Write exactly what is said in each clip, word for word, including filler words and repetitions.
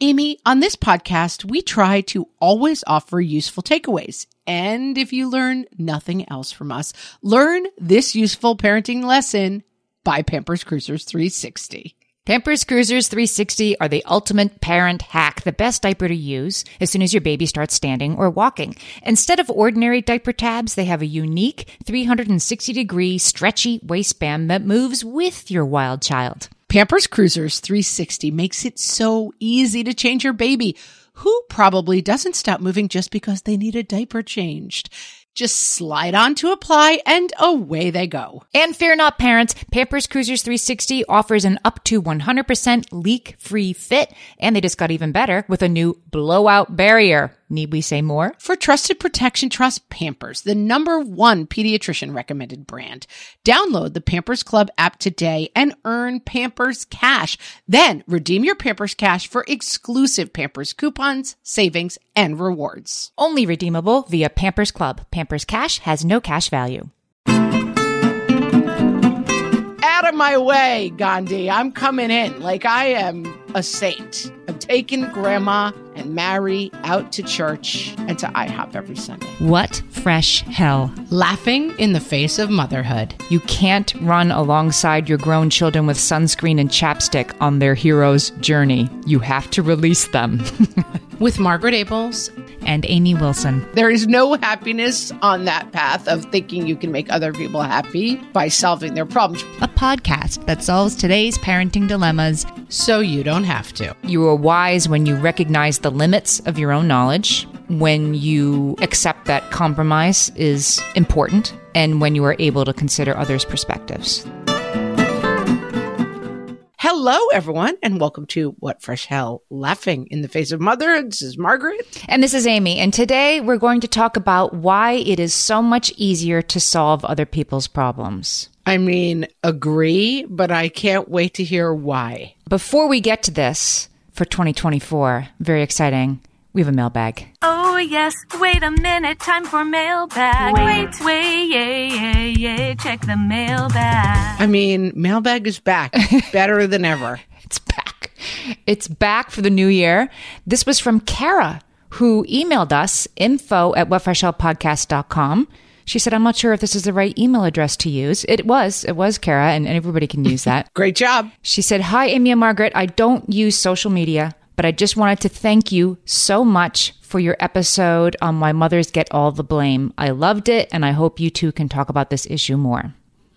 Amy, on this podcast, we try to always offer useful takeaways. And if you learn nothing else from us, learn this useful parenting lesson by Pampers Cruisers three sixty. Pampers Cruisers three sixty are the ultimate parent hack, the best diaper to use as soon as your baby starts standing or walking. Instead of ordinary diaper tabs, they have a unique three hundred sixty degree stretchy waistband that moves with your wild child. Pampers Cruisers three sixty makes it so easy to change your baby, who probably doesn't stop moving just because they need a diaper changed. Just slide on to apply and away they go. And fear not, parents, Pampers Cruisers three sixty offers an up to one hundred percent leak-free fit, and they just got even better with a new blowout barrier. Need we say more? For trusted protection, trust Pampers, the number one pediatrician recommended brand. Download the Pampers Club app today and earn Pampers Cash. Then redeem your Pampers Cash for exclusive Pampers coupons, savings, and rewards. Only redeemable via Pampers Club. Pampers Cash has no cash value. Out of my way, Gandhi. I'm coming in like I am a saint. I'm taking Grandma and Mary out to church and to IHOP every Sunday. What fresh hell? Laughing in the face of motherhood. You can't run alongside your grown children with sunscreen and chapstick on their hero's journey. You have to release them. With Margaret Abels and Amy Wilson. There is no happiness on that path of thinking you can make other people happy by solving their problems. A podcast that solves today's parenting dilemmas so you don't have to. You are wise when you recognize the limits of your own knowledge, when you accept that compromise is important, and when you are able to consider others' perspectives. Hello, everyone, and welcome to What Fresh Hell? Laughing in the Face of Motherhood. This is Margaret. And this is Amy. And today we're going to talk about why it is so much easier to solve other people's problems. I mean, agree, but I can't wait to hear why. Before we get to this, for twenty twenty-four, very exciting, we have a mailbag. Oh, yes. Wait a minute. Time for mailbag. Wait, wait, yay, yay, yay. Check the mailbag. I mean, mailbag is back. Better than ever. It's back. It's back for the new year. This was from Kara, who emailed us, info at what fresh hell podcast dot com. She said, I'm not sure if this is the right email address to use. It was. It was, Kara, and everybody can use that. Great job. She said, hi, Amy and Margaret. I don't use social media, but I just wanted to thank you so much for your episode on Why Mothers Get All the Blame. I loved it, and I hope you two can talk about this issue more.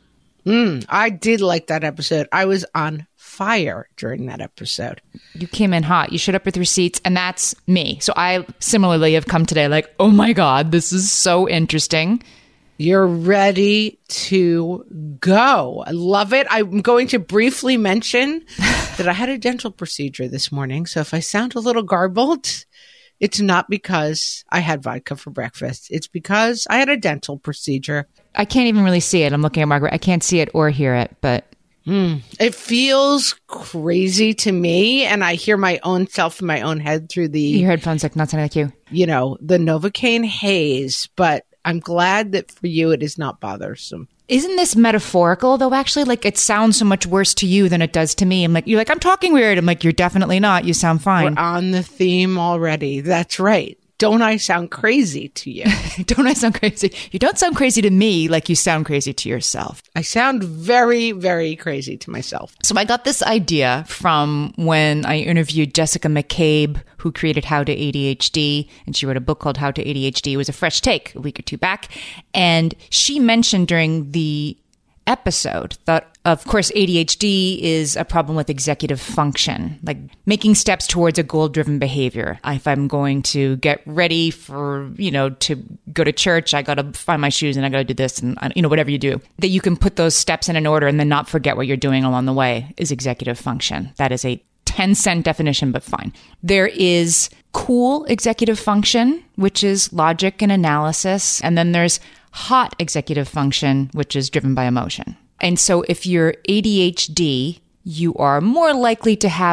Mm, I did like that episode. I was on fire during that episode. You came in hot. You showed up with receipts, and that's me. So I similarly have come today like, oh my God, this is so interesting. You're ready to go. I love it. I'm going to briefly mention that I had a dental procedure this morning. So if I sound a little garbled, it's not because I had vodka for breakfast. It's because I had a dental procedure. I can't even really see it. I'm looking at Margaret. I can't see it or hear it, but... Mm, it feels crazy to me, and I hear my own self in my own head through the... Your headphones like not sounding like you. You know, the Novocaine haze, but I'm glad that for you it is not bothersome. Isn't this metaphorical, though, actually? Like, it sounds so much worse to you than it does to me. I'm like, you're like, I'm talking weird. I'm like, you're definitely not. You sound fine. We're on the theme already. That's right. Don't I sound crazy to you? Don't I sound crazy? You don't sound crazy to me like you sound crazy to yourself. I sound very, very crazy to myself. So I got this idea from when I interviewed Jessica McCabe, who created How to A D H D, and she wrote a book called How to A D H D. It was a fresh take a week or two back. And she mentioned during the episode that, of course, A D H D is a problem with executive function, like making steps towards a goal-driven behavior. If I'm going to get ready for, you know, to go to church, I got to find my shoes and I got to do this and, you know, whatever you do, that you can put those steps in an order and then not forget what you're doing along the way is executive function. That is a ten cent definition, but fine. There is cool executive function, which is logic and analysis. And then there's hot executive function, which is driven by emotion. And so if you're A D H D, you are more likely to have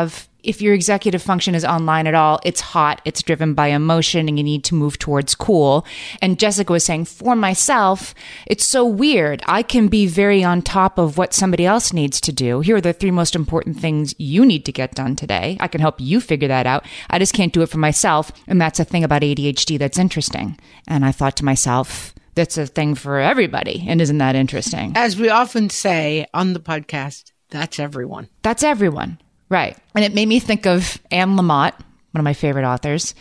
if your executive function is online at all, it's hot, it's driven by emotion, and you need to move towards cool. And Jessica was saying, for myself, it's so weird. I can be very on top of what somebody else needs to do. Here are the three most important things you need to get done today. I can help you figure that out. I just can't do it for myself. And that's a thing about A D H D that's interesting. And I thought to myself, that's a thing for everybody. And isn't that interesting? As we often say on the podcast, that's everyone. That's everyone. Right. And it made me think of Anne Lamott, one of my favorite authors.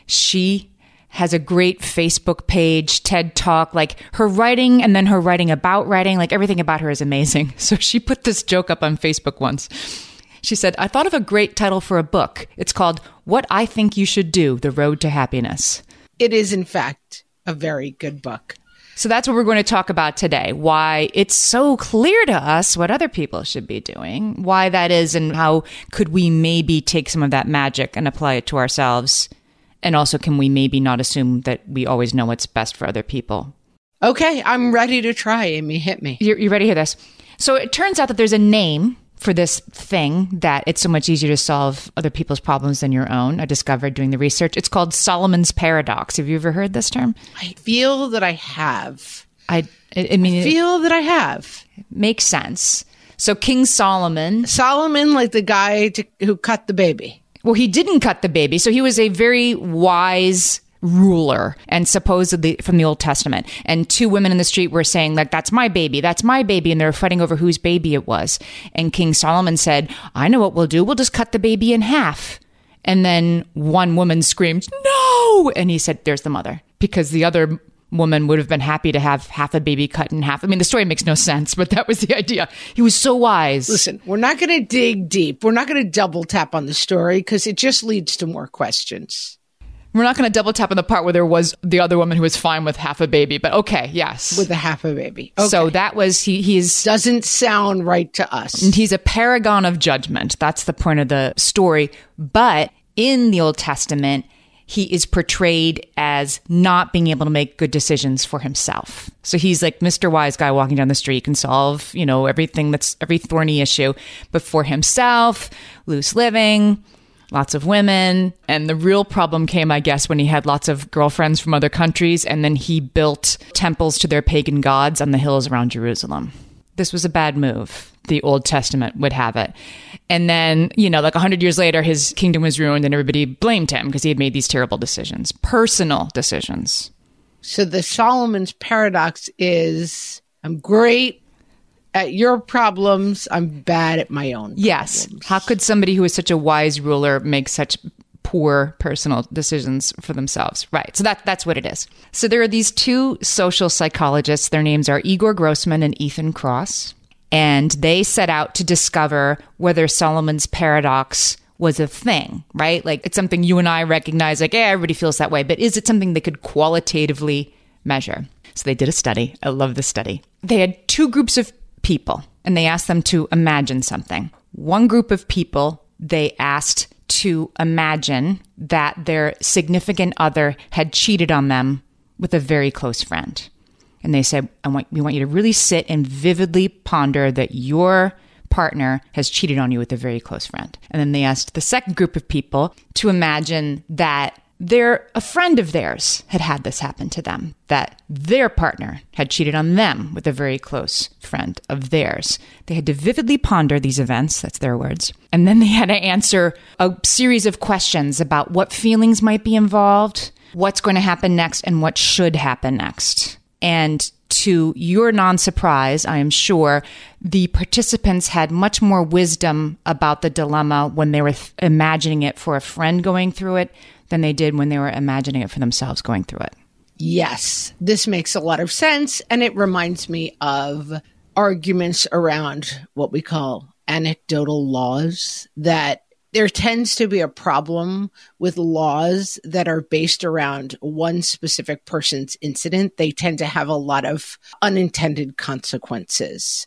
She has a great Facebook page, TED Talk, like her writing and then her writing about writing, like everything about her is amazing. So she put this joke up on Facebook once. She said, I thought of a great title for a book. It's called What I Think You Should Do, The Road to Happiness. It is, in fact, a very good book. So that's what we're going to talk about today, why it's so clear to us what other people should be doing, why that is, and how could we maybe take some of that magic and apply it to ourselves. And also, can we maybe not assume that we always know what's best for other people? Okay, I'm ready to try, Amy. Hit me. You're, you ready to hear this? So it turns out that there's a name for this thing that it's so much easier to solve other people's problems than your own. I discovered doing the research. It's called Solomon's Paradox. Have you ever heard this term? I feel that I have. I, I mean, I feel that I have. It makes sense. So King Solomon. Solomon, like the guy to, who cut the baby. Well, he didn't cut the baby. So he was a very wise ruler, and supposedly from the Old Testament. And two women in the street were saying, like, that's my baby, that's my baby. And they were fighting over whose baby it was. And King Solomon said, I know what we'll do. We'll just cut the baby in half. And then one woman screamed, no! And he said, there's the mother. Because the other woman would have been happy to have half a baby cut in half. I mean, the story makes no sense, but that was the idea. He was so wise. Listen, we're not going to dig deep. We're not going to double tap on the story because it just leads to more questions. We're not going to double tap on the part where there was the other woman who was fine with half a baby, but okay, yes. With a half a baby. Okay. So that was, he. he's... Doesn't sound right to us. And he's a paragon of judgment. That's the point of the story. But in the Old Testament, he is portrayed as not being able to make good decisions for himself. So he's like Mister Wise Guy walking down the street, can solve, you know, everything that's every thorny issue, but for himself, loose living, lots of women. And the real problem came, I guess, when he had lots of girlfriends from other countries, and then he built temples to their pagan gods on the hills around Jerusalem. This was a bad move. The Old Testament would have it. And then, you know, like a hundred years later, his kingdom was ruined and everybody blamed him because he had made these terrible decisions, personal decisions. So the Solomon's paradox is, I'm great at your problems, I'm bad at my own problems. Yes. How could somebody who is such a wise ruler make such poor personal decisions for themselves? Right. So that that's what it is. So there are these two social psychologists. Their names are Igor Grossman and Ethan Kross. And they set out to discover whether Solomon's paradox was a thing, right? Like it's something you and I recognize, like, yeah, everybody feels that way. But is it something they could qualitatively measure? So they did a study. I love this study. They had two groups of people, and they asked them to imagine something. One group of people, they asked to imagine that their significant other had cheated on them with a very close friend. And they said, I want, we want you to really sit and vividly ponder that your partner has cheated on you with a very close friend. And then they asked the second group of people to imagine that their a friend of theirs had had this happen to them, that their partner had cheated on them with a very close friend of theirs. They had to vividly ponder these events, that's their words, and then they had to answer a series of questions about what feelings might be involved, what's going to happen next, and what should happen next. And to your non-surprise, I am sure, the participants had much more wisdom about the dilemma when they were th- imagining it for a friend going through it than they did when they were imagining it for themselves going through it. Yes, this makes a lot of sense. And it reminds me of arguments around what we call anecdotal laws, that there tends to be a problem with laws that are based around one specific person's incident. They tend to have a lot of unintended consequences.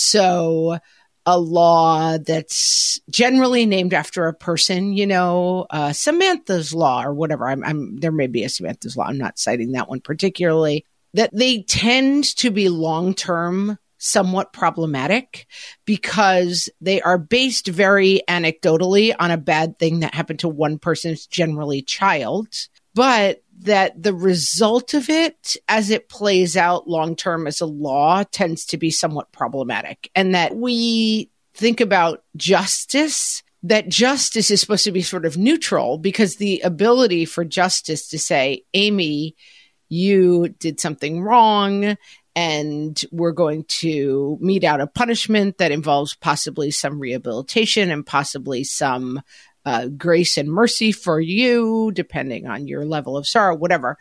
So a law that's generally named after a person, you know, uh, Samantha's Law or whatever. I'm, I'm, there may be a Samantha's Law. I'm not citing that one particularly. That they tend to be long-term somewhat problematic because they are based very anecdotally on a bad thing that happened to one person, generally child, but that the result of it as it plays out long-term as a law tends to be somewhat problematic. And that we think about justice, that justice is supposed to be sort of neutral because the ability for justice to say, Amy, you did something wrong, and we're going to mete out a punishment that involves possibly some rehabilitation and possibly some uh, grace and mercy for you, depending on your level of sorrow, whatever.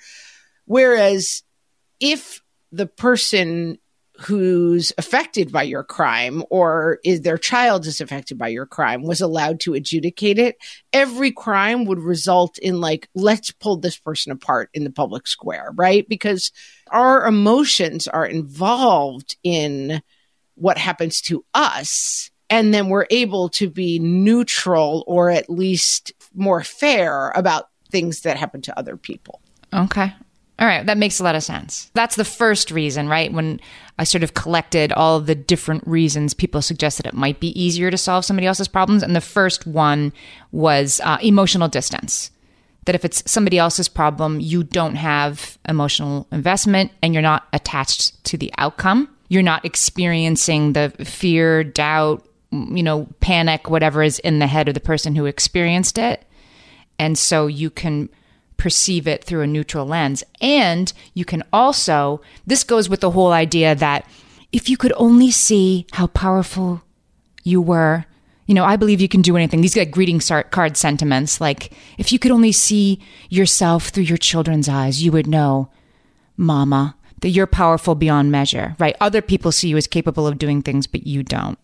Whereas if the person who's affected by your crime or is their child is affected by your crime was allowed to adjudicate it, every crime would result in like, let's pull this person apart in the public square, right? Because our emotions are involved in what happens to us. And then we're able to be neutral or at least more fair about things that happen to other people. Okay. All right. That makes a lot of sense. That's the first reason, right? When I sort of collected all of the different reasons people suggested it might be easier to solve somebody else's problems. And the first one was uh, emotional distance. That if it's somebody else's problem, you don't have emotional investment and you're not attached to the outcome. You're not experiencing the fear, doubt, you know, panic, whatever is in the head of the person who experienced it. And so you can perceive it through a neutral lens. And you can also, this goes with the whole idea that if you could only see how powerful you were, you know, I believe you can do anything. These like greeting card sentiments, like if you could only see yourself through your children's eyes, you would know, mama, that you're powerful beyond measure, right? Other people see you as capable of doing things, but you don't.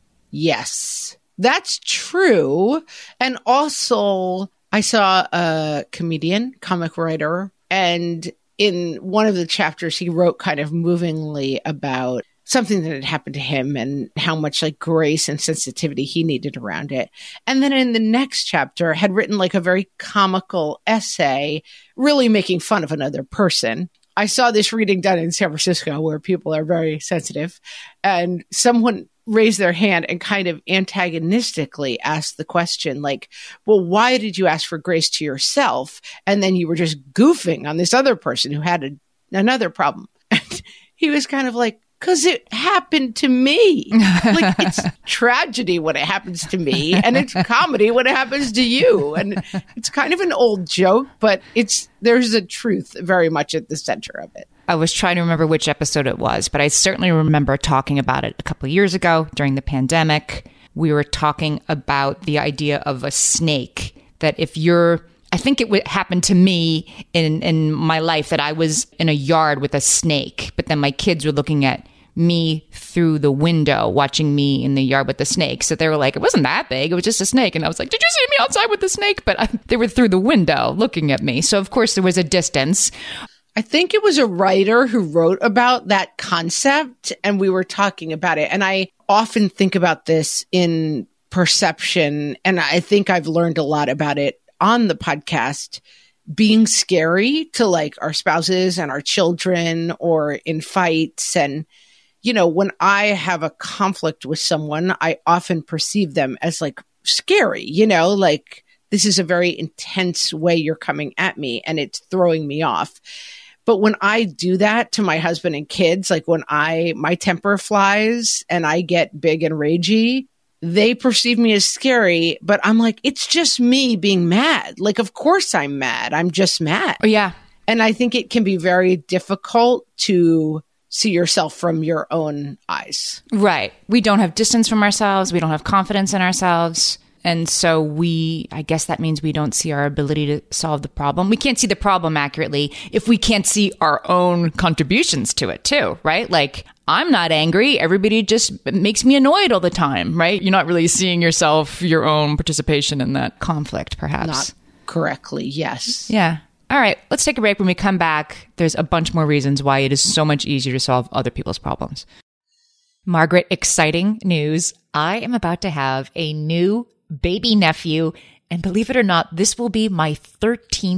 Yes, that's true. And also, I saw a comedian, comic writer, and in one of the chapters, he wrote kind of movingly about something that had happened to him and how much like grace and sensitivity he needed around it. And then in the next chapter, had written like a very comical essay, really making fun of another person. I saw this reading done in San Francisco where people are very sensitive, and someone raised their hand and kind of antagonistically asked the question like, well, why did you ask for grace to yourself? And then you were just goofing on this other person who had a, another problem. And he was kind of like, because it happened to me. Like, it's tragedy when it happens to me, and it's comedy when it happens to you. And it's kind of an old joke, but it's there's a truth very much at the center of it. I was trying to remember which episode it was, but I certainly remember talking about it a couple of years ago during the pandemic. We were talking about the idea of a snake, that if you're, I think it w- happened to me in, in my life that I was in a yard with a snake, but then my kids were looking at me through the window, watching me in the yard with the snake. So they were like, it wasn't that big. It was just a snake. And I was like, did you see me outside with the snake? But I, they were through the window looking at me. So of course there was a distance. I think it was a writer who wrote about that concept, and we were talking about it. And I often think about this in perception, and I think I've learned a lot about it on the podcast, being scary to like our spouses and our children or in fights. And, you know, when I have a conflict with someone, I often perceive them as like scary, you know, like this is a very intense way you're coming at me and it's throwing me off. But when I do that to my husband and kids, like when I, my temper flies and I get big and ragey, they perceive me as scary, but I'm like, it's just me being mad. Like, of course I'm mad. I'm just mad. Oh, yeah. And I think it can be very difficult to see yourself from your own eyes. Right. We don't have distance from ourselves. We don't have confidence in ourselves. And so we, I guess that means we don't see our ability to solve the problem. We can't see the problem accurately if we can't see our own contributions to it too, right? Like, I'm not angry. Everybody just makes me annoyed all the time, right? You're not really seeing yourself, your own participation in that conflict, perhaps. Not correctly, yes. Yeah. All right. Let's take a break. When we come back, there's a bunch more reasons why it is so much easier to solve other people's problems. Margaret, exciting news. I am about to have a new baby nephew, and believe it or not, this will be my thirteenth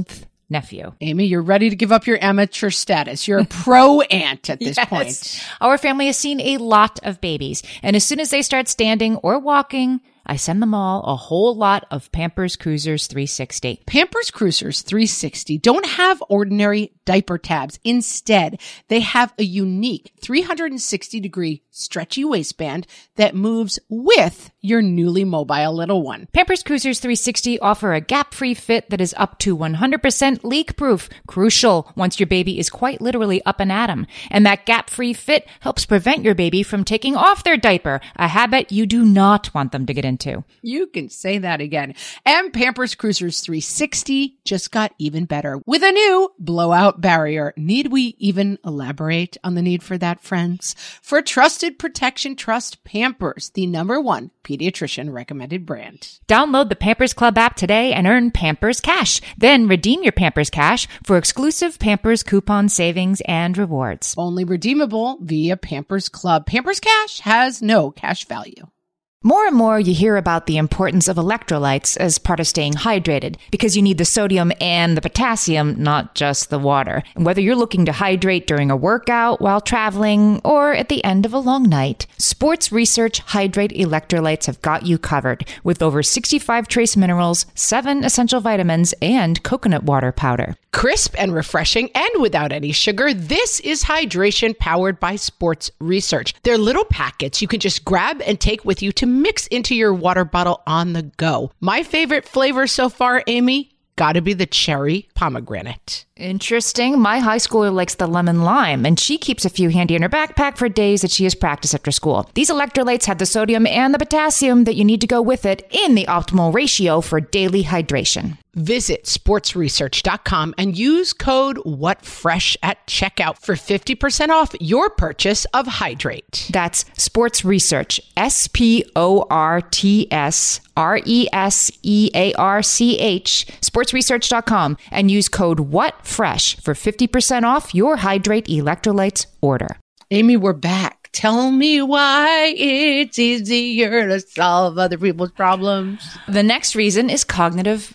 nephew. Amy, you're ready to give up your amateur status. You're a pro aunt at this Yes. point. Our family has seen a lot of babies, and as soon as they start standing or walking, I send them all a whole lot of Pampers Cruisers three sixty. Pampers Cruisers three sixty don't have ordinary diaper tabs. Instead, they have a unique three hundred sixty degree stretchy waistband that moves with your newly mobile little one. Pampers Cruisers three sixty offer a gap-free fit that is up to one hundred percent leak-proof, crucial once your baby is quite literally up and at 'em. And that gap-free fit helps prevent your baby from taking off their diaper, a habit you do not want them to get into. You can say that again. And Pampers Cruisers three sixty just got even better with a new blowout barrier. Need we even elaborate on the need for that, friends? For trusted protection, trust Pampers, the number one pediatrician recommended brand. Download the Pampers Club app today and earn Pampers Cash. Then redeem your Pampers Cash for exclusive Pampers coupon savings and rewards. Only redeemable via Pampers Club. Pampers Cash has no cash value. More and more you hear about the importance of electrolytes as part of staying hydrated because you need the sodium and the potassium, not just the water. And whether you're looking to hydrate during a workout, while traveling, or at the end of a long night, Sports Research Hydrate Electrolytes have got you covered with over sixty-five trace minerals, seven essential vitamins, and coconut water powder. Crisp and refreshing and without any sugar, this is hydration powered by Sports Research. They're little packets you can just grab and take with you to mix into your water bottle on the go. My favorite flavor so far, Amy, gotta be the cherry pomegranate. Interesting. My high schooler likes the lemon lime, and she keeps a few handy in her backpack for days that she has practice after school. These electrolytes have the sodium and the potassium that you need to go with it in the optimal ratio for daily hydration. Visit sports research dot com and use code WhatFresh at checkout for fifty percent off your purchase of Hydrate. That's Sports Research, S P O R T S R E S E A R C H, sports research dot com, and use code WhatFresh for fifty percent off your Hydrate electrolytes order. Amy, we're back. Tell me why it's easier to solve other people's problems. The next reason is cognitive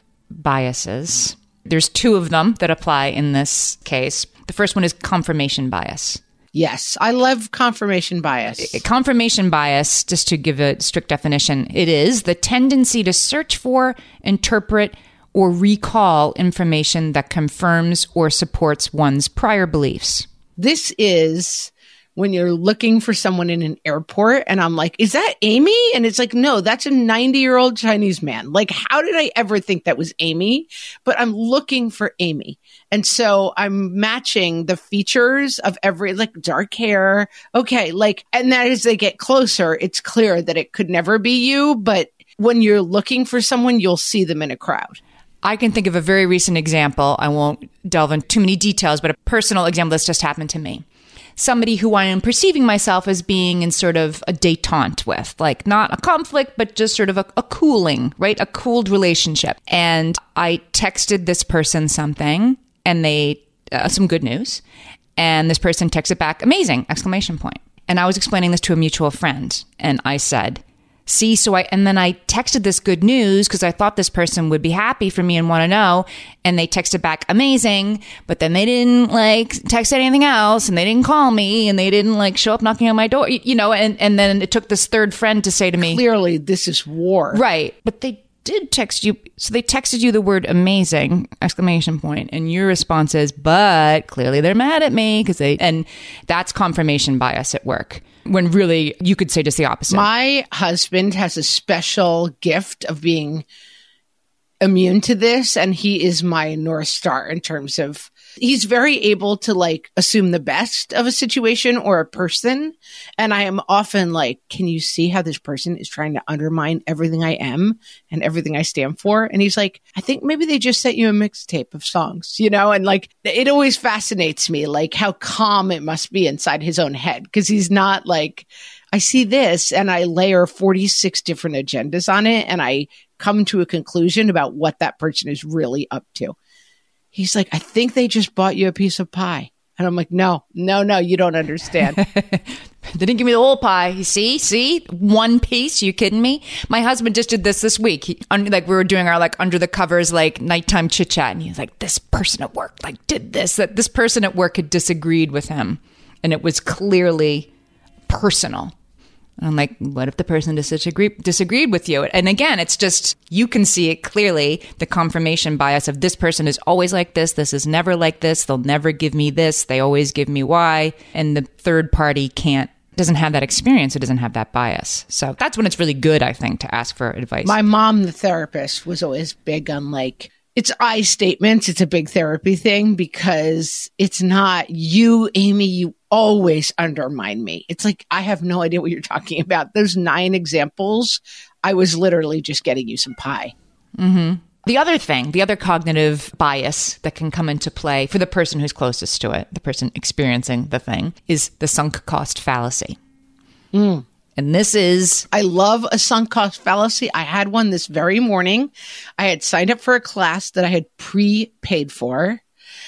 biases. There's two of them that apply in this case. The first one is confirmation bias. Yes, I love confirmation bias. Confirmation bias, just to give a strict definition, it is the tendency to search for, interpret, or recall information that confirms or supports one's prior beliefs. This is when you're looking for someone in an airport and I'm like, is that Amy? And it's like, no, that's a ninety year old Chinese man. Like, how did I ever think that was Amy? But I'm looking for Amy. And so I'm matching the features of every, like dark hair. Okay. Like, and that as they get closer, it's clear that it could never be you. But when you're looking for someone, you'll see them in a crowd. I can think of a very recent example. I won't delve into too many details, but a personal example that's just happened to me. Somebody who I am perceiving myself as being in sort of a détente with, like not a conflict, but just sort of a, a cooling, right? A cooled relationship. And I texted this person something and they, uh, some good news. And this person texted back, amazing, exclamation point. And I was explaining this to a mutual friend. And I said, see, so I, and then I texted this good news because I thought this person would be happy for me and want to know. And they texted back, amazing. But then they didn't like text anything else and they didn't call me and they didn't like show up knocking on my door, you know, and, and then it took this third friend to say to me, clearly this is war. Right. But they did text you. So they texted you the word amazing, exclamation point. And your response is, but clearly they're mad at me because they, and that's confirmation bias at work. When really you could say just the opposite. My husband has a special gift of being immune to this. And he is my North Star in terms of, he's very able to like assume the best of a situation or a person. And I am often like, can you see how this person is trying to undermine everything I am and everything I stand for? And he's like, I think maybe they just sent you a mixtape of songs, you know? And like, it always fascinates me, like how calm it must be inside his own head. Cause he's not like, I see this and I layer forty-six different agendas on it. And I come to a conclusion about what that person is really up to. He's like, I think they just bought you a piece of pie. And I'm like, no, no, no, you don't understand. Didn't give me the whole pie. You see, see, one piece. You kidding me? My husband just did this this week. He, un, like we were doing our like under the covers, like nighttime chit chat. And he was like, this person at work like did this, that this person at work had disagreed with him. And it was clearly personal. And I'm like, what if the person disagreed, disagreed with you? And again, it's just, you can see it clearly, the confirmation bias of this person is always like this. This is never like this. They'll never give me this. They always give me Y. And the third party can't, doesn't have that experience. It doesn't have that bias. So that's when it's really good, I think, to ask for advice. My mom, the therapist, was always big on like, it's I statements. It's a big therapy thing because it's not you, Amy, you always undermine me. It's like, I have no idea what you're talking about. Those nine examples, I was literally just getting you some pie. Mm-hmm. The other thing, the other cognitive bias that can come into play for the person who's closest to it, the person experiencing the thing, is the sunk cost fallacy. Mm. And this is... I love a sunk cost fallacy. I had one this very morning. I had signed up for a class that I had pre-paid for.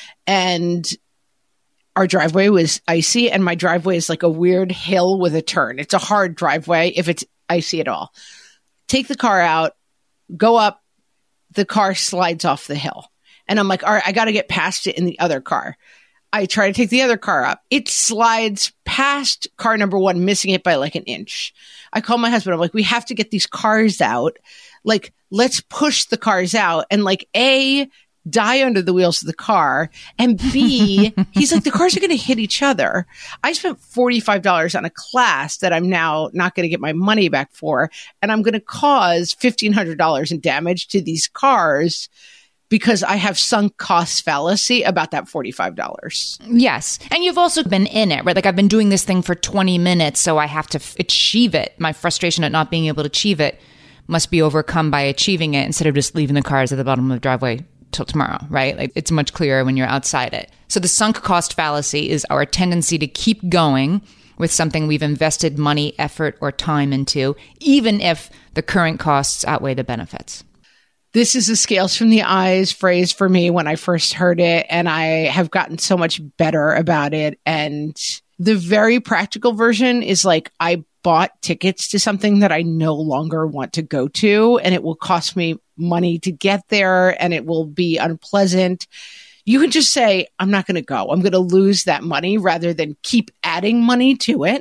And our driveway was icy. And my driveway is like a weird hill with a turn. It's a hard driveway if it's icy at all. Take the car out, go up, the car slides off the hill. And I'm like, all right, I got to get past it in the other car. I try to take the other car up. It slides past car number one, missing it by like an inch. I call my husband. I'm like, we have to get these cars out. Like, let's push the cars out and like A, die under the wheels of the car. And B, he's like, the cars are going to hit each other. I spent forty-five dollars on a class that I'm now not going to get my money back for. And I'm going to cause fifteen hundred dollars in damage to these cars because I have sunk cost fallacy about that forty-five dollars. Yes. And you've also been in it, right? Like I've been doing this thing for twenty minutes, so I have to f- achieve it. My frustration at not being able to achieve it must be overcome by achieving it instead of just leaving the cars at the bottom of the driveway till tomorrow, right? Like it's much clearer when you're outside it. So the sunk cost fallacy is our tendency to keep going with something we've invested money, effort, or time into, even if the current costs outweigh the benefits. This is a scales from the eyes phrase for me when I first heard it, and I have gotten so much better about it. And the very practical version is like, I bought tickets to something that I no longer want to go to, and it will cost me money to get there, and it will be unpleasant. You can just say, I'm not going to go. I'm going to lose that money rather than keep adding money to it.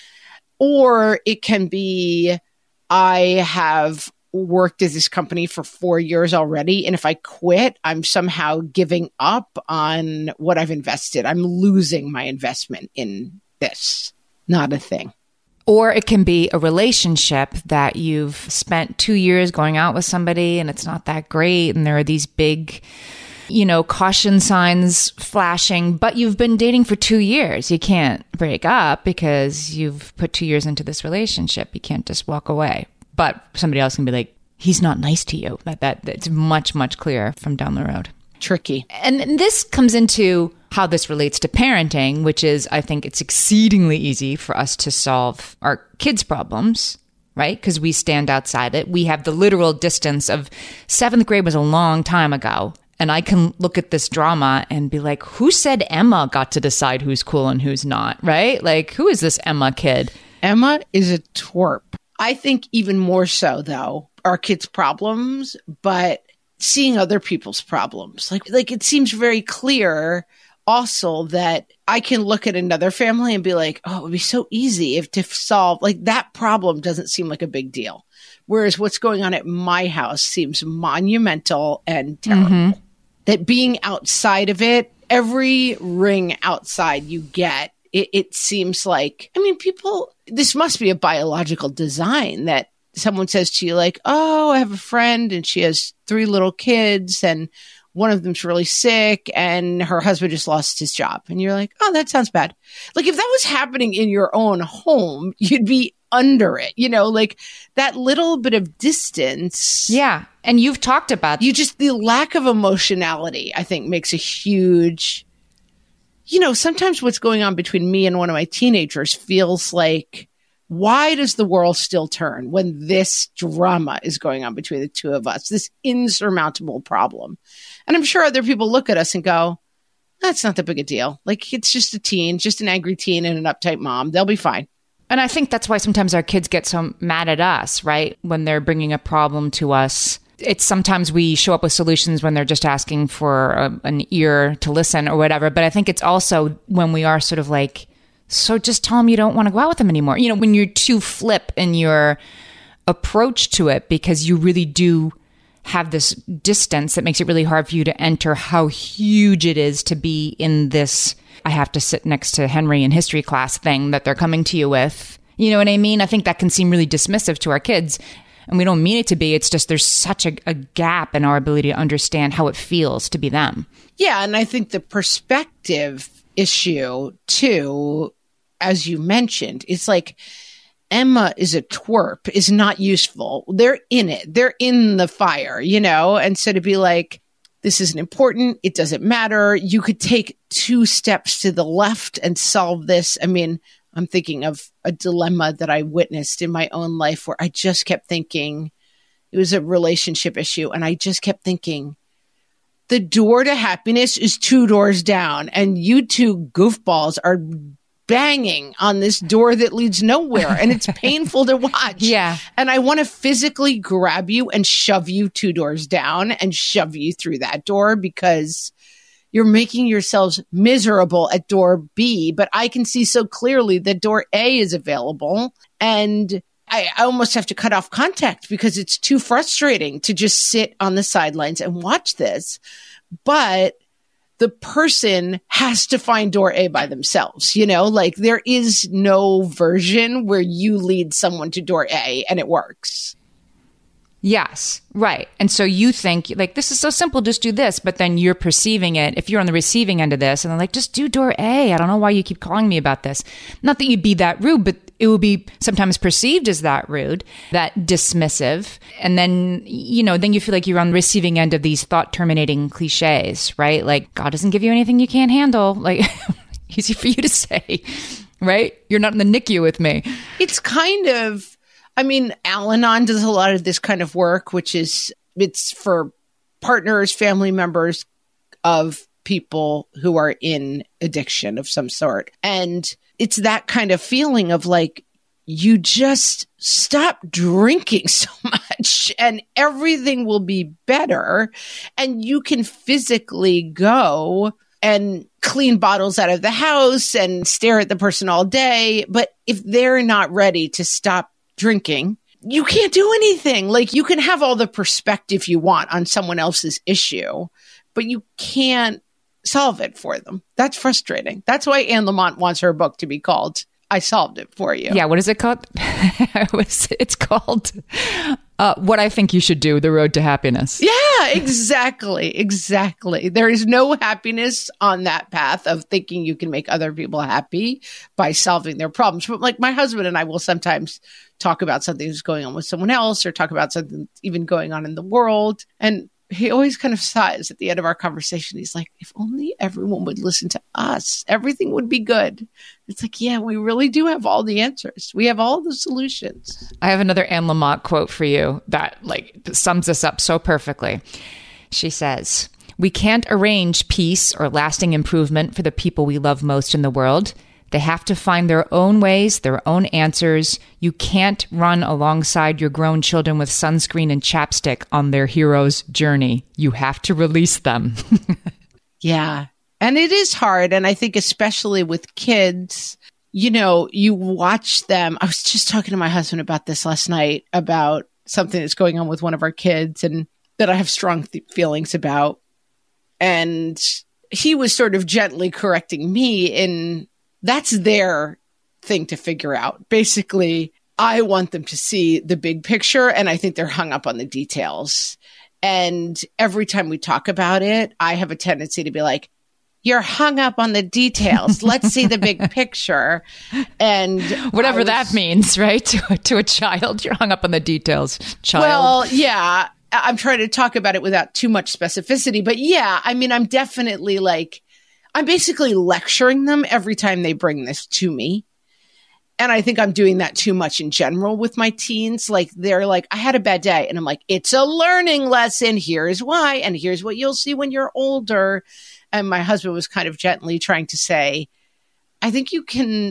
Or it can be, I have worked at this company for four years already. And if I quit, I'm somehow giving up on what I've invested. I'm losing my investment in this. Not a thing. Or it can be a relationship that you've spent two years going out with somebody and it's not that great. And there are these big, you know, caution signs flashing, but you've been dating for two years. You can't break up because you've put two years into this relationship. You can't just walk away. But somebody else can be like, he's not nice to you. That, that It's much, much clearer from down the road. Tricky. And, and this comes into how this relates to parenting, which is, I think it's exceedingly easy for us to solve our kids' problems, right? Because we stand outside it. We have the literal distance of seventh grade was a long time ago. And I can look at this drama and be like, who said Emma got to decide who's cool and who's not, right? Like, who is this Emma kid? Emma is a twerp. I think even more so, though, our kids' problems, but seeing other people's problems. Like, like it seems very clear also that I can look at another family and be like, oh, it would be so easy if to solve, like that problem doesn't seem like a big deal. Whereas what's going on at my house seems monumental and terrible. Mm-hmm. That being outside of it, every ring outside you get, it, it seems like, I mean, people, this must be a biological design that someone says to you like, oh, I have a friend and she has three little kids and one of them's really sick and her husband just lost his job. And you're like, oh, that sounds bad. Like if that was happening in your own home, you'd be under it, you know, like that little bit of distance. Yeah. And you've talked about you just the lack of emotionality, I think makes a huge, you know, sometimes what's going on between me and one of my teenagers feels like, why does the world still turn when this drama is going on between the two of us, this insurmountable problem? And I'm sure other people look at us and go, that's not that big a deal. Like, it's just a teen, just an angry teen and an uptight mom. They'll be fine. And I think that's why sometimes our kids get so mad at us, right? When they're bringing a problem to us. It's sometimes we show up with solutions when they're just asking for a, an ear to listen or whatever. But I think it's also when we are sort of like, so just tell them you don't want to go out with them anymore. You know, when you're too flip in your approach to it, because you really do have this distance that makes it really hard for you to enter how huge it is to be in this, I have to sit next to Henry in history class thing that they're coming to you with. You know what I mean? I think that can seem really dismissive to our kids. And we don't mean it to be. It's just there's such a, a gap in our ability to understand how it feels to be them. Yeah. And I think the perspective issue, too, as you mentioned, it's like Emma is a twerp, is not useful. They're in it. They're in the fire, you know? And so to be like, this isn't important. It doesn't matter. You could take two steps to the left and solve this. I mean, I'm thinking of a dilemma that I witnessed in my own life where I just kept thinking it was a relationship issue. And I just kept thinking the door to happiness is two doors down and you two goofballs are banging on this door that leads nowhere. And it's painful to watch. Yeah. And I want to physically grab you and shove you two doors down and shove you through that door because you're making yourselves miserable at door B, but I can see so clearly that door A is available. And I, I almost have to cut off contact because it's too frustrating to just sit on the sidelines and watch this. But the person has to find door A by themselves. You know, like there is no version where you lead someone to door A and it works. Yes, right. And so you think, like, this is so simple, just do this. But then you're perceiving it, if you're on the receiving end of this, and they're like, just do door A. I don't know why you keep calling me about this. Not that you'd be that rude, but it will be sometimes perceived as that rude, that dismissive. And then, you know, then you feel like you're on the receiving end of these thought-terminating cliches, right? Like, God doesn't give you anything you can't handle. Like, easy for you to say, right? You're not in the N I C U with me. It's kind of... I mean, Al-Anon does a lot of this kind of work, which is, it's for partners, family members of people who are in addiction of some sort. And it's that kind of feeling of like, you just stop drinking so much and everything will be better. And you can physically go and clean bottles out of the house and stare at the person all day. But if they're not ready to stop drinking, you can't do anything. Like you can have all the perspective you want on someone else's issue, but you can't solve it for them. That's frustrating. That's why Anne Lamott wants her book to be called I Solved It For You. Yeah. What is it called? It's called uh, What I Think You Should Do, The Road to Happiness. Yeah, exactly. Exactly. There is no happiness on that path of thinking you can make other people happy by solving their problems. But like my husband and I will sometimes talk about something that's going on with someone else or talk about something even going on in the world. And he always kind of sighs at the end of our conversation. He's like, if only everyone would listen to us, everything would be good. It's like, yeah, we really do have all the answers. We have all the solutions. I have another Anne Lamott quote for you that like sums this up so perfectly. She says, "We can't arrange peace or lasting improvement for the people we love most in the world. They have to find their own ways, their own answers. You can't run alongside your grown children with sunscreen and chapstick on their hero's journey. You have to release them." Yeah. And it is hard. And I think especially with kids, you know, you watch them. I was just talking to my husband about this last night, about something that's going on with one of our kids and that I have strong th- feelings about. And he was sort of gently correcting me in, that's their thing to figure out. Basically, I want them to see the big picture, and I think they're hung up on the details. And every time we talk about it, I have a tendency to be like, you're hung up on the details. Let's see the big picture. And whatever was, that means, right? To, to a child, you're hung up on the details, child. Well, yeah, I'm trying to talk about it without too much specificity. But yeah, I mean, I'm definitely like, I'm basically lecturing them every time they bring this to me. And I think I'm doing that too much in general with my teens. Like, they're like, I had a bad day. And I'm like, it's a learning lesson. Here's why. And here's what you'll see when you're older. And my husband was kind of gently trying to say, I think you can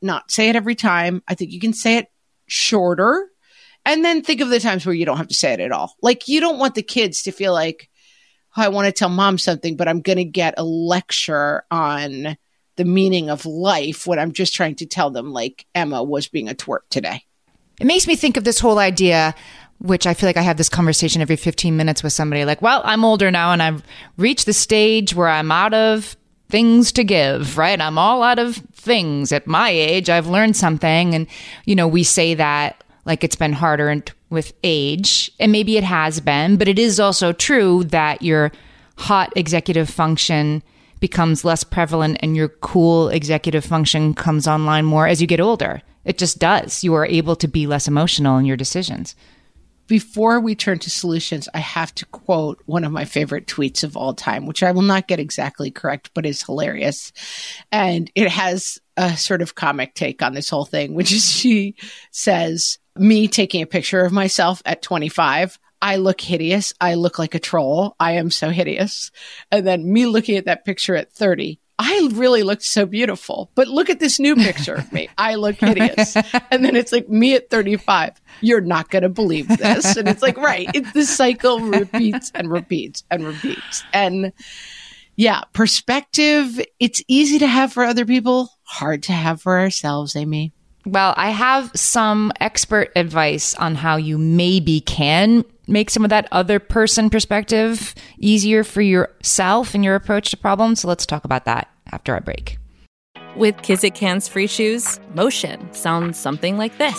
not say it every time. I think you can say it shorter. And then think of the times where you don't have to say it at all. Like, you don't want the kids to feel like, oh, I want to tell mom something, but I'm going to get a lecture on the meaning of life when I'm just trying to tell them, like, Emma was being a twerp today. It makes me think of this whole idea, which I feel like I have this conversation every fifteen minutes with somebody, like, well, I'm older now and I've reached the stage where I'm out of things to give, right? I'm all out of things. At my age, I've learned something. And, you know, we say that like it's been harder and with age, and maybe it has been, but it is also true that your hot executive function becomes less prevalent and your cool executive function comes online more as you get older. It just does. You are able to be less emotional in your decisions. Before we turn to solutions, I have to quote one of my favorite tweets of all time, which I will not get exactly correct, but is hilarious. And it has a sort of comic take on this whole thing, which is she says, me taking a picture of myself at twenty-five, I look hideous. I look like a troll. I am so hideous. And then me looking at that picture at thirty, I really looked so beautiful. But look at this new picture of me. I look hideous. And then it's like me at thirty-five. You're not going to believe this. And it's like, right. It, the cycle repeats and repeats and repeats. And yeah, perspective, it's easy to have for other people, hard to have for ourselves, Amy. Well, I have some expert advice on how you maybe can make some of that other person perspective easier for yourself and your approach to problems. So let's talk about that after our break. With Kizik hands-free shoes, motion sounds something like this.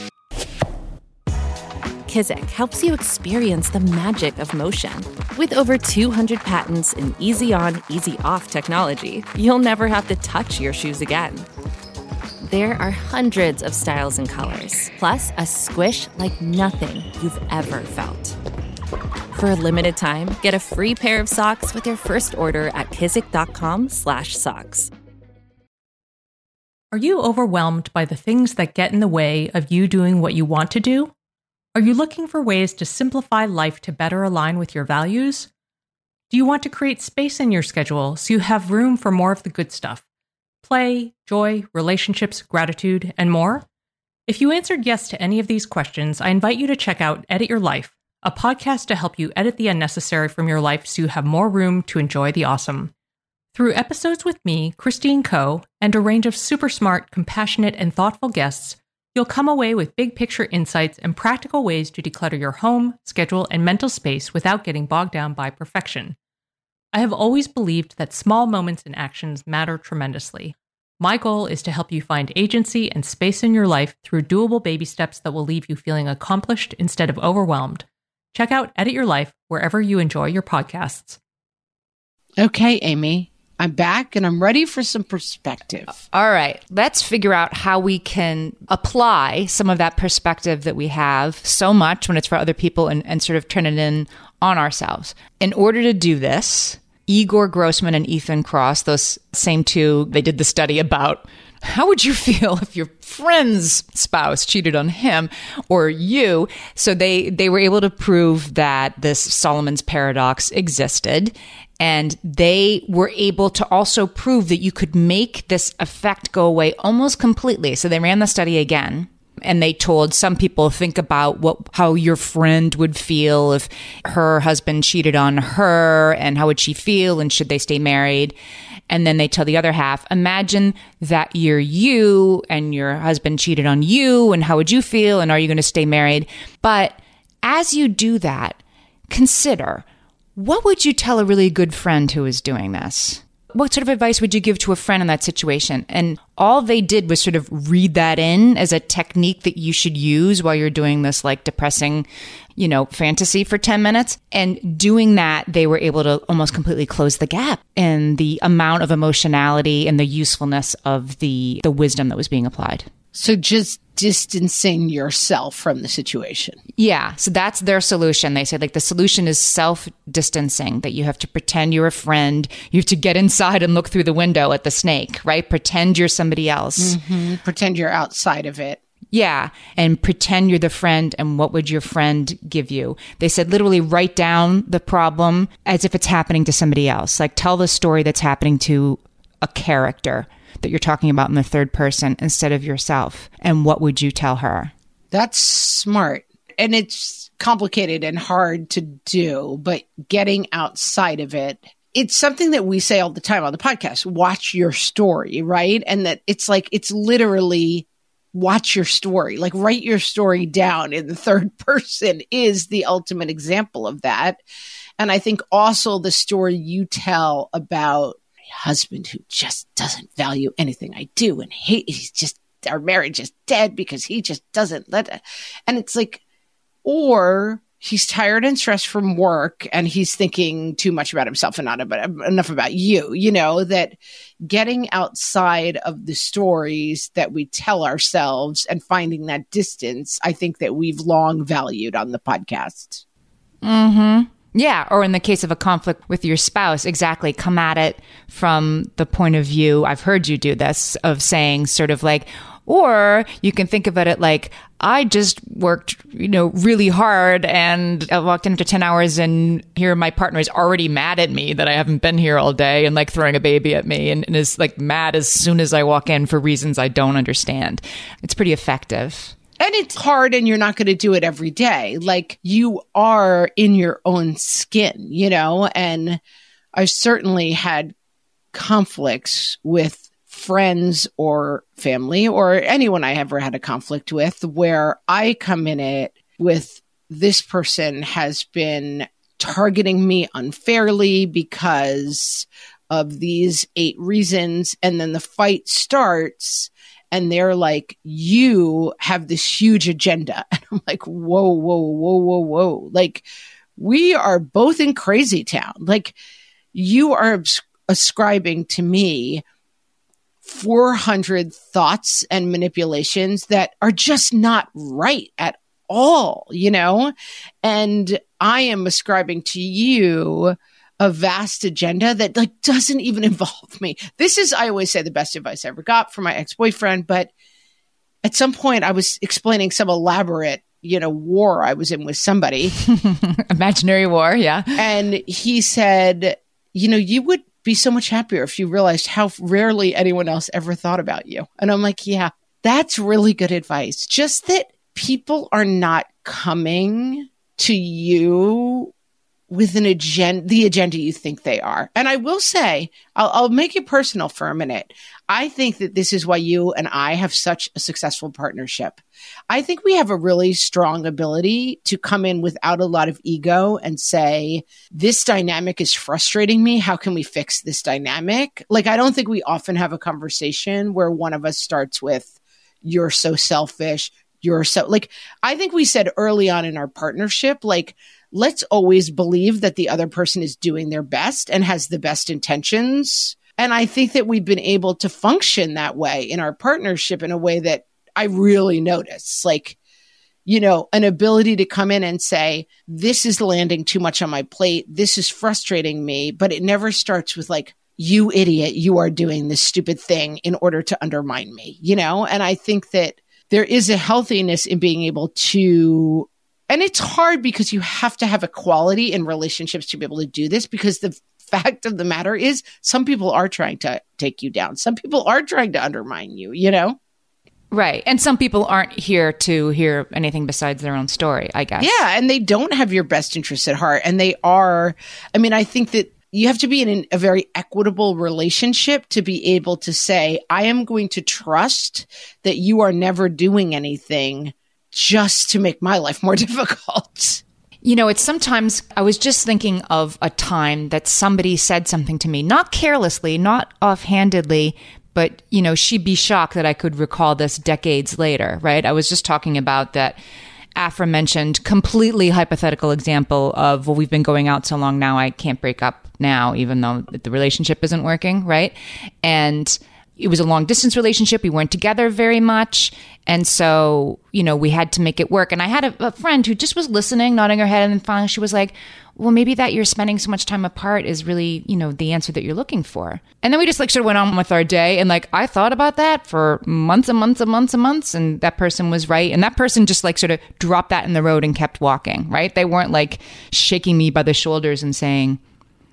Kizik helps you experience the magic of motion. With over two hundred patents and easy-on, easy-off technology, you'll never have to touch your shoes again. There are hundreds of styles and colors, plus a squish like nothing you've ever felt. For a limited time, get a free pair of socks with your first order at kizik.com slash socks. Are you overwhelmed by the things that get in the way of you doing what you want to do? Are you looking for ways to simplify life to better align with your values? Do you want to create space in your schedule so you have room for more of the good stuff? Play, joy, relationships, gratitude, and more? If you answered yes to any of these questions, I invite you to check out Edit Your Life, a podcast to help you edit the unnecessary from your life so you have more room to enjoy the awesome. Through episodes with me, Christine Coe, and a range of super smart, compassionate, and thoughtful guests, you'll come away with big picture insights and practical ways to declutter your home, schedule, and mental space without getting bogged down by perfection. I have always believed that small moments and actions matter tremendously. My goal is to help you find agency and space in your life through doable baby steps that will leave you feeling accomplished instead of overwhelmed. Check out Edit Your Life wherever you enjoy your podcasts. Okay, Amy, I'm back and I'm ready for some perspective. All right, let's figure out how we can apply some of that perspective that we have so much when it's for other people and, and sort of turn it in on ourselves. In order to do this, Igor Grossman and Ethan Kross, those same two, they did the study about how would you feel if your friend's spouse cheated on him or you? So they, they were able to prove that this Solomon's paradox existed. And they were able to also prove that you could make this effect go away almost completely. So they ran the study again. And they told some people, think about what how your friend would feel if her husband cheated on her, and how would she feel, and should they stay married? And then they tell the other half, imagine that you're you and your husband cheated on you, and how would you feel, and are you going to stay married? But as you do that, consider, what would you tell a really good friend who is doing this? What sort of advice would you give to a friend in that situation? And all they did was sort of read that in as a technique that you should use while you're doing this like depressing, you know, fantasy for ten minutes. And doing that, they were able to almost completely close the gap in the amount of emotionality and the usefulness of the, the wisdom that was being applied. So just distancing yourself from the situation. Yeah. So that's their solution. They said like the solution is self-distancing, that you have to pretend you're a friend. You have to get inside and look through the window at the snake, right? Pretend you're somebody else. Mm-hmm. Pretend you're outside of it. Yeah. And pretend you're the friend. And what would your friend give you? They said literally write down the problem as if it's happening to somebody else. Like tell the story that's happening to a character. that you're talking about in the third person instead of yourself? And what would you tell her? That's smart. And it's complicated and hard to do, but getting outside of it, it's something that we say all the time on the podcast, watch your story, right? And that it's like, it's literally watch your story, like write your story down in the third person is the ultimate example of that. And I think also the story you tell about my husband who just doesn't value anything I do and hate, he's just, our marriage is dead because he just doesn't let it. And it's like, or he's tired and stressed from work and he's thinking too much about himself and not about, enough about you, you know, that getting outside of the stories that we tell ourselves and finding that distance, I think that we've long valued on the podcast. Mm-hmm. Yeah. Or in the case of a conflict with your spouse, exactly. Come at it from the point of view, I've heard you do this, of saying sort of like, or you can think about it like, I just worked, you know, really hard and I walked in after ten hours and here my partner is already mad at me that I haven't been here all day and like throwing a baby at me and, and is like mad as soon as I walk in for reasons I don't understand. It's pretty effective. And it's hard and you're not going to do it every day. Like you are in your own skin, you know, and I certainly had conflicts with friends or family or anyone I ever had a conflict with where I come in it with this person has been targeting me unfairly because of these eight reasons. And then the fight starts and they're like, you have this huge agenda. And I'm like, whoa, whoa, whoa, whoa, whoa. Like we are both in crazy town. Like you are abs- ascribing to me four hundred thoughts and manipulations that are just not right at all, you know? And I am ascribing to you a vast agenda that like doesn't even involve me. This is, I always say, the best advice I ever got from my ex-boyfriend. But at some point I was explaining some elaborate, you know, war I was in with somebody. Imaginary war. Yeah. And he said, you know, you would be so much happier if you realized how rarely anyone else ever thought about you. And I'm like, yeah, that's really good advice. Just that people are not coming to you with an agenda, the agenda you think they are. And I will say, I'll, I'll make it personal for a minute. I think that this is why you and I have such a successful partnership. I think we have a really strong ability to come in without a lot of ego and say, this dynamic is frustrating me. How can we fix this dynamic? Like, I don't think we often have a conversation where one of us starts with, you're so selfish. You're so like, I think we said early on in our partnership, like, let's always believe that the other person is doing their best and has the best intentions. And I think that we've been able to function that way in our partnership in a way that I really notice, like, you know, an ability to come in and say, this is landing too much on my plate. This is frustrating me, but it never starts with like, you idiot, you are doing this stupid thing in order to undermine me, you know? And I think that there is a healthiness in being able to, and it's hard because you have to have a quality in relationships to be able to do this, because the fact of the matter is some people are trying to take you down. Some people are trying to undermine you, you know? Right. And some people aren't here to hear anything besides their own story, I guess. Yeah. And they don't have your best interests at heart. And they are, I mean, I think that you have to be in an, a very equitable relationship to be able to say, I am going to trust that you are never doing anything just to make my life more difficult. You know, it's sometimes, I was just thinking of a time that somebody said something to me, not carelessly, not offhandedly, but, you know, she'd be shocked that I could recall this decades later, right? I was just talking about that aforementioned completely hypothetical example of, well, we've been going out so long now, I can't break up now, even though the relationship isn't working, right? And it was a long distance relationship. We weren't together very much. And so, you know, we had to make it work. And I had a, a friend who just was listening, nodding her head. And then finally she was like, well, maybe that you're spending so much time apart is really, you know, the answer that you're looking for. And then we just like sort of went on with our day. And like, I thought about that for months and months and months and months. And that person was right. And that person just like sort of dropped that in the road and kept walking, right? They weren't like shaking me by the shoulders and saying,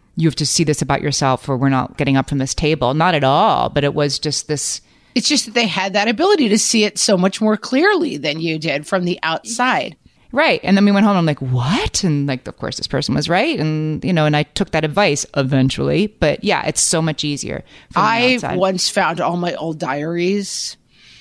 you have to see this about yourself or we're not getting up from this table. Not at all. But it was just this. It's just that they had that ability to see it so much more clearly than you did from the outside. Right. And then we went home and I'm like, what? And like, of course, this person was right. And, you know, and I took that advice eventually. But yeah, it's so much easier. From the I outside. once found all my old diaries,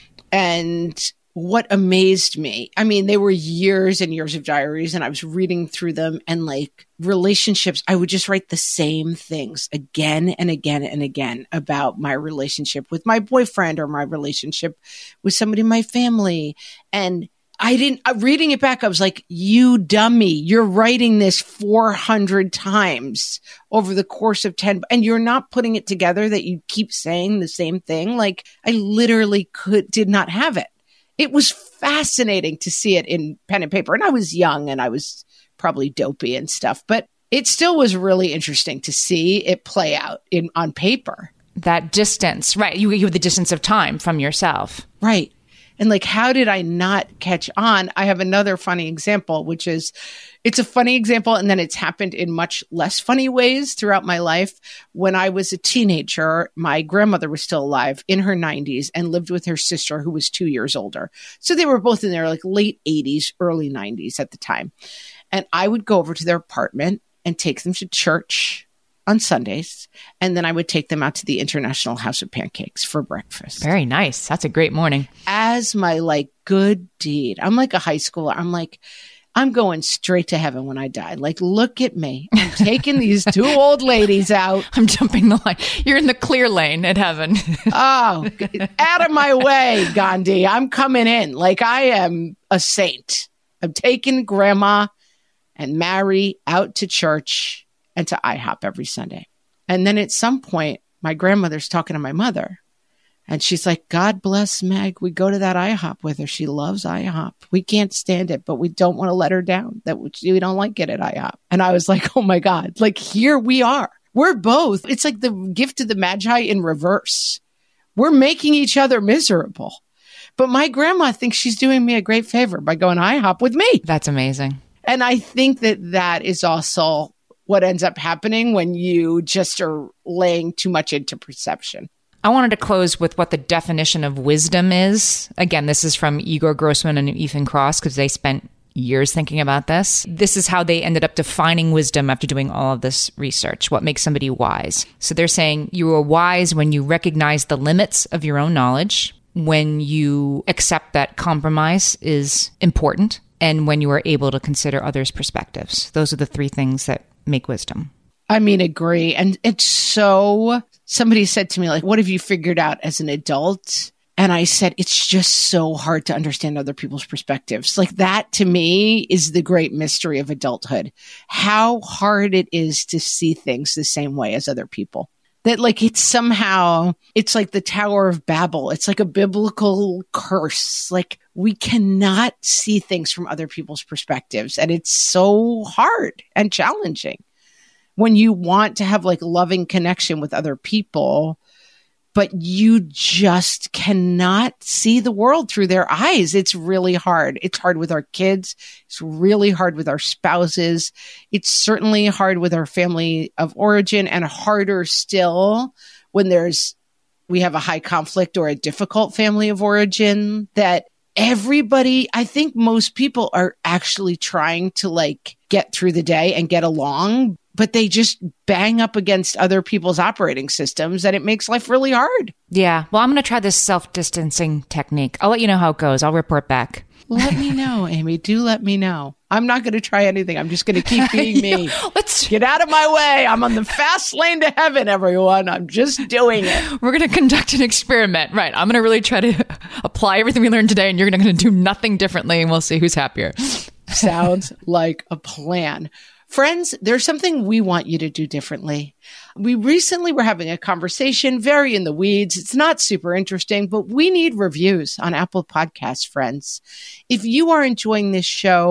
and what amazed me, I mean, they were years and years of diaries, and I was reading through them, and like relationships, I would just write the same things again and again and again about my relationship with my boyfriend or my relationship with somebody in my family. And I didn't, uh, reading it back, I was like, you dummy, you're writing this four hundred times over the course of ten, and you're not putting it together that you keep saying the same thing. Like, I literally could, did not have it. It was fascinating to see it in pen and paper. And I was young and I was probably dopey and stuff, but it still was really interesting to see it play out in on paper. That distance, right. You, you have the distance of time from yourself. Right. And like, how did I not catch on? I have another funny example, which is, it's a funny example, and then it's happened in much less funny ways throughout my life. When I was a teenager, my grandmother was still alive in her nineties and lived with her sister who was two years older. So they were both in their like late eighties, early nineties at the time. And I would go over to their apartment and take them to church on Sundays. And then I would take them out to the International House of Pancakes for breakfast. Very nice. That's a great morning. As my like good deed. I'm like a high schooler. I'm like, I'm going straight to heaven when I die. Like, look at me. I'm taking these two old ladies out. I'm jumping the line. You're in the clear lane at heaven. Oh, out of my way, Gandhi. I'm coming in. Like, I am a saint. I'm taking Grandma and Mary out to church and to IHOP every Sunday. And then at some point, my grandmother's talking to my mother. And she's like, God bless Meg. We go to that IHOP with her. She loves IHOP. We can't stand it, but we don't want to let her down. That we don't like it at IHOP. And I was like, oh my God, like here we are. We're both. It's like the gift of the Magi in reverse. We're making each other miserable. But my grandma thinks she's doing me a great favor by going to IHOP with me. That's amazing. And I think that that is also what ends up happening when you just are laying too much into perception. I wanted to close with what the definition of wisdom is. Again, this is from Igor Grossman and Ethan Kross because they spent years thinking about this. This is how they ended up defining wisdom after doing all of this research. What makes somebody wise? So they're saying you are wise when you recognize the limits of your own knowledge, when you accept that compromise is important, and when you are able to consider others' perspectives. Those are the three things that make wisdom. I mean, agree. And it's so, somebody said to me, like, what have you figured out as an adult? And I said, it's just so hard to understand other people's perspectives. Like that to me is the great mystery of adulthood. How hard it is to see things the same way as other people. That like it's somehow, it's like the Tower of Babel. It's like a biblical curse. Like we cannot see things from other people's perspectives. And it's so hard and challenging when you want to have like loving connection with other people, but you just cannot see the world through their eyes. It's really hard. It's hard with our kids. It's really hard with our spouses. It's certainly hard with our family of origin, and harder still when there's, we have a high conflict or a difficult family of origin that everybody, I think most people are actually trying to like get through the day and get along, but they just bang up against other people's operating systems and it makes life really hard. Yeah. Well, I'm going to try this self-distancing technique. I'll let you know how it goes. I'll report back. Let me know, Amy. Do let me know. I'm not going to try anything. I'm just going to keep being me. Let's get out of my way. I'm on the fast lane to heaven, everyone. I'm just doing it. We're going to conduct an experiment. Right. I'm going to really try to apply everything we learned today, and you're going to do nothing differently, and we'll see who's happier. Sounds like a plan. Friends, there's something we want you to do differently. We recently were having a conversation, very in the weeds. It's not super interesting, but we need reviews on Apple Podcasts, friends. If you are enjoying this show,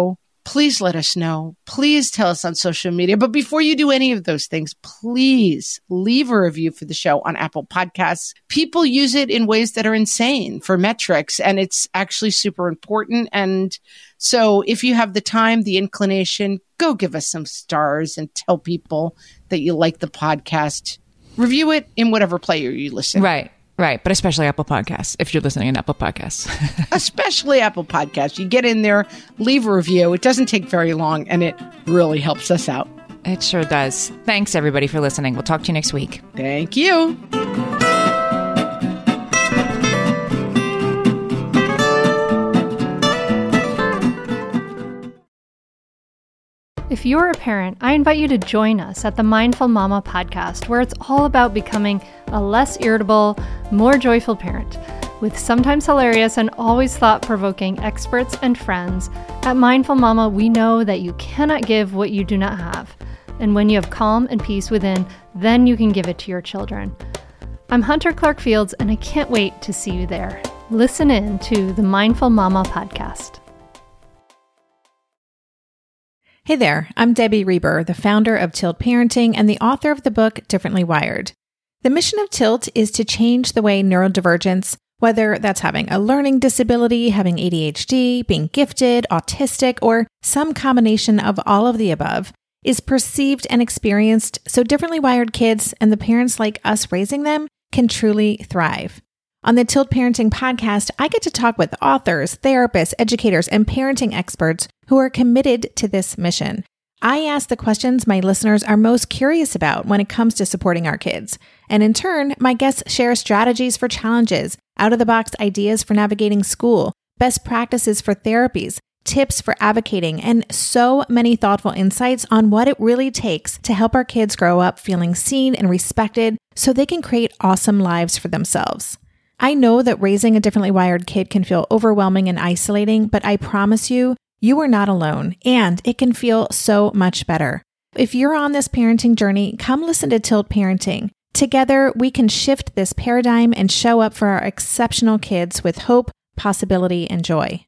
please let us know. Please tell us on social media. But before you do any of those things, please leave a review for the show on Apple Podcasts. People use it in ways that are insane for metrics, and it's actually super important. And so if you have the time, the inclination, go give us some stars and tell people that you like the podcast. Review it in whatever player you listen. Right. Right, but especially Apple Podcasts, if you're listening on Apple Podcasts. Especially Apple Podcasts. You get in there, leave a review. It doesn't take very long, and it really helps us out. It sure does. Thanks, everybody, for listening. We'll talk to you next week. Thank you. If you're a parent, I invite you to join us at the Mindful Mama podcast, where it's all about becoming a less irritable, more joyful parent. With sometimes hilarious and always thought-provoking experts and friends, at Mindful Mama, we know that you cannot give what you do not have. And when you have calm and peace within, then you can give it to your children. I'm Hunter Clark Fields, and I can't wait to see you there. Listen in to the Mindful Mama podcast. Hey there, I'm Debbie Reber, the founder of Tilt Parenting and the author of the book Differently Wired. The mission of Tilt is to change the way neurodivergence, whether that's having a learning disability, having A D H D, being gifted, autistic, or some combination of all of the above, is perceived and experienced so differently wired kids and the parents like us raising them can truly thrive. On the Tilt Parenting podcast, I get to talk with authors, therapists, educators, and parenting experts who are committed to this mission. I ask the questions my listeners are most curious about when it comes to supporting our kids. And in turn, my guests share strategies for challenges, out-of-the-box ideas for navigating school, best practices for therapies, tips for advocating, and so many thoughtful insights on what it really takes to help our kids grow up feeling seen and respected so they can create awesome lives for themselves. I know that raising a differently wired kid can feel overwhelming and isolating, but I promise you, you are not alone, and it can feel so much better. If you're on this parenting journey, come listen to Tilt Parenting. Together, we can shift this paradigm and show up for our exceptional kids with hope, possibility, and joy.